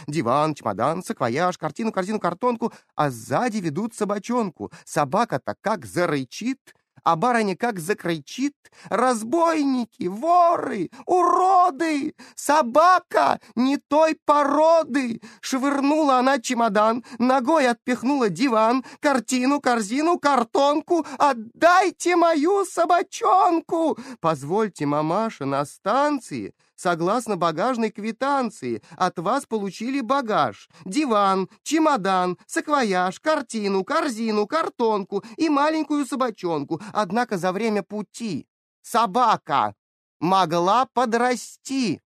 диван, чемодан, саквояж, картину, корзину, картонку, а сзади ведут собачонку. Собака-то как зарычит, а барыня как закричит: «Разбойники! Воры! Уроды! Собака не той породы!» Швырнула она чемодан, ногой отпихнула диван, картину, корзину, картонку. «Отдайте мою собачонку!» «Позвольте, мамаша, на станции, согласно багажной квитанции, от вас получили багаж: диван, чемодан, саквояж, картину, корзину, картонку и маленькую собачонку. Однако за время пути собака могла подрасти».